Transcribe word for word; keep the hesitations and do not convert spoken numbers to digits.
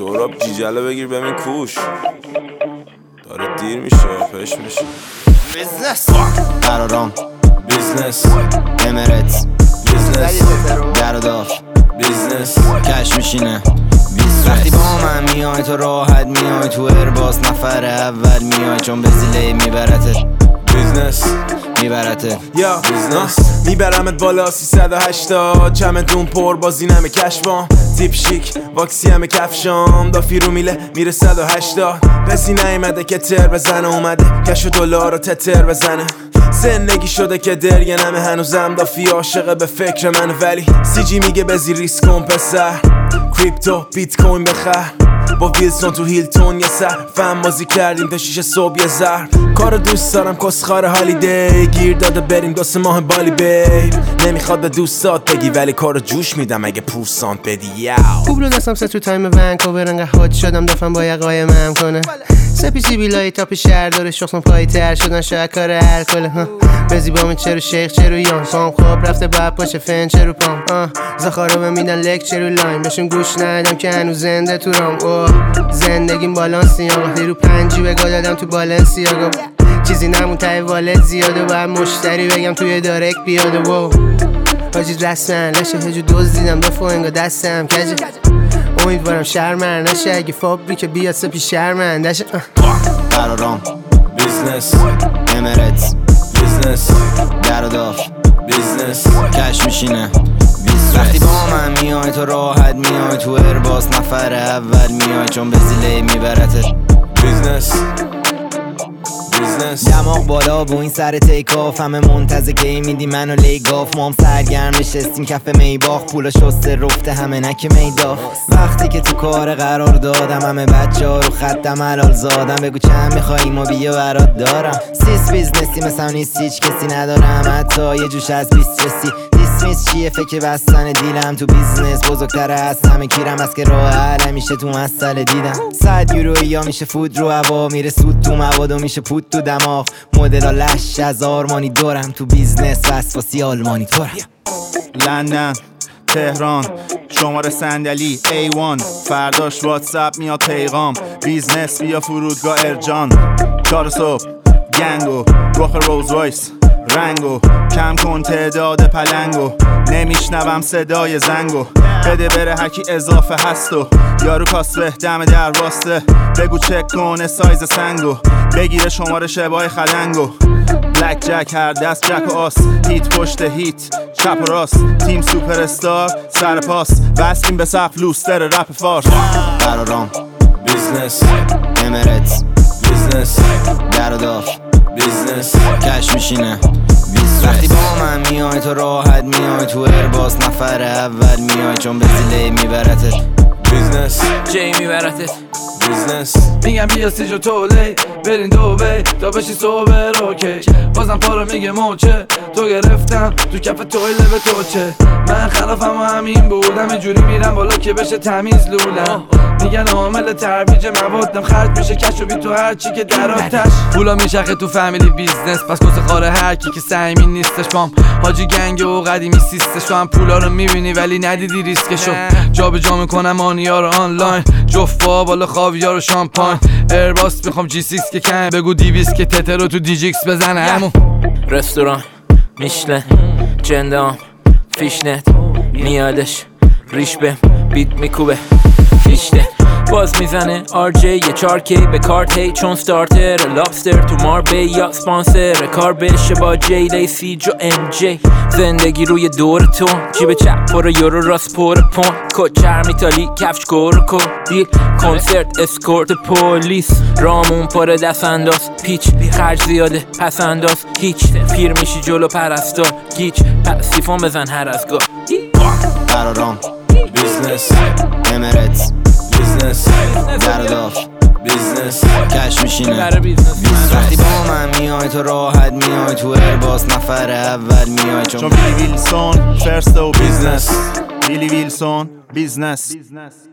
سهراب جیجله بگیر ببین کوش داره دیر میشه پش میشه. بیزنس قرارام بیزنس امارات بیزنس در و دار بیزنس کش میشینه. وقتی با من میای تو راحت میای تو ارباس نفر اول میای چون به زیله میبرتت بیزنس میبرتت یا بیزنس میبرمت بالا سیصد و هشتاد چمدون پر بازی نمه کشبام تیپ شیک واکسی همه کفشام دافی رو میله میره صد و هشتاد کسی نیمده که تر بزنه اومده کش و دلار رو تتر بزنه زندگی شده که درگه نمه هنوزم دافی عاشقه به فکر من ولی سی جی میگه بزی ریسک کن پسر کریپتو بیت کوین بخر با ویلسون تو هیلتون یه سر فهم بازی کردیم تا شیش صبح یه زهر کارو دوست دارم کسخار هالیدی گیر داده بریم دو سه ماه بالی بیب نمیخواد به دوستات بگی ولی کارو جوش میدم اگه پورسانت بدی یاو خوب رو دستم سه تو تایم ونکوور انگه هات شدم دفعم با یقای مم کنه سپیسی بیلای تاپ شهر داره شخصم پایی تر شدن شاید کار الکل بزی با من چرو شیخ چرو یان پام خواب رفته باید پاشه فن چرو پام زخارو به میدن لک چرو لاین بهشون گوش ندم که هنوز زنده تو رام زندگیم بالانسی آقا وقتی رو پنجی بگاه دادم تو بالانسی آقا چیزی نمون تای والت زیاده باید مشتری بگم توی دارک بیاده و حاجی رسمن لشه هجو دوز دیدم دفعه انگا دستم کجه امیدوارم شرمن نشه اگه فابریک بیاد سپی شرمندشه قرارام بیزنس امارات بیزنس در و دار بیزنس کش میشینه. وقتی با من میای تو راحت میای تو ارباس نفر اول میای چون به زیله میبرتت بیزنس بیزنس دماغ بالا بو این سر تیک آف همه منتظر کی میدی منو لیگاف مام سرگرم نشستیم کف میباخ پولا شسته رفته همه نک میداف وقتی که تو کار قرار دادم همه بچه ها رو خطم حلال زادم بگو چند میخوایی ما بیا برات دارم سیس بیزنسی مثلا نیست هیچ کسی ندارم حتی یه جوش از بیست رسی دیسمیس چیه فکر بستن دیلم تو بیزنس بزرگتره از همه کیرم از که راه حل میشه تو مسئله دیدم صد یورو یا میشه فود رو هوا میره سود تو مواد و میشه پود تو دماغ مدل ها لش از آرمانی دارم تو بیزنس وسواسی آلمانی دارم. لندن تهران شماره صندلی ای وان فرداش واتساپ میاد پیغام بیزنس بیا فرودگاه ارجان چهار صبح گنگو رخ روز رایس رنگو کم کن تعداد پلنگو نمیشنوم صدای زنگو بده بره هرکی اضافه هستو یارو کاسبه دم در واسطه بگو چک کنه سایز سنگو بگیره شماره شبای خلنگو بلک جک هر دست جک و آس هیت پشت هیت چپ و راست تیم سوپر استار سر پاس بستیم به سقف لوستر رپ فارس قرارام بیزنس امارات بیزنس در و دار بیزنس کش میشینه. وقتی با من میای تو راحت میای تو ارباس نفر اول میای چون به زیله میبرتت بیزنس جی میبرتت بیزنس میگم بیا سیج و تولی برین دوبی تا بشی صبح روکی بازم پارو میگه موچه تو گرفتم تو کف توی لبه توچه من خلافم و همین بودم اینجوری میرم بالا که بشه تمیز لولم میگن عامل ترویج موادم خرج میشه کش و بی تو هرچی که در آتش پولا میچرخه تو فامیلی بیزنس پس کس خاره هرکی که سعیمی نیستش پام حاجی گنگ و قدیمی سیستش تو هم پولا رو میبینی ولی ندیدی ریسکشو جا به جا میکنم مانیا رو آنلاین جفا بالا خاویار و شامپاین ایرباس میخوام جی سیکس که کن بگو دیویس که تتر رو تو دیجیکس بزنه همون رستوران میشلن جندام فیشنت میادش ریش به بیت میکوبه فیشته باز میزنه آر جی یه چار کی به کارت هی چون ستارتر لابستر تو ماربی یا سپانسر کار بشه با جی لیسی جو ام جی زندگی روی دور تو جیب چپ پر یورو راست پر پون کچر میتالی کفش کورکو دیل کنسرت اسکورت پولیس رامون پر دست انداز پیچ خرج زیاده پس انداز هیچ پیر میشی جلو پرستار گیچ پسیفون بزن هر از گاه قرارام بیزنس امارات بیزنس در و دار بیزنس کش میشینه. وقتی با من میای تو راحت میای تو ارباس نفر اول میای چون بیلی ویلسون فرست و بیزنس بیلی ویلسون بیزنس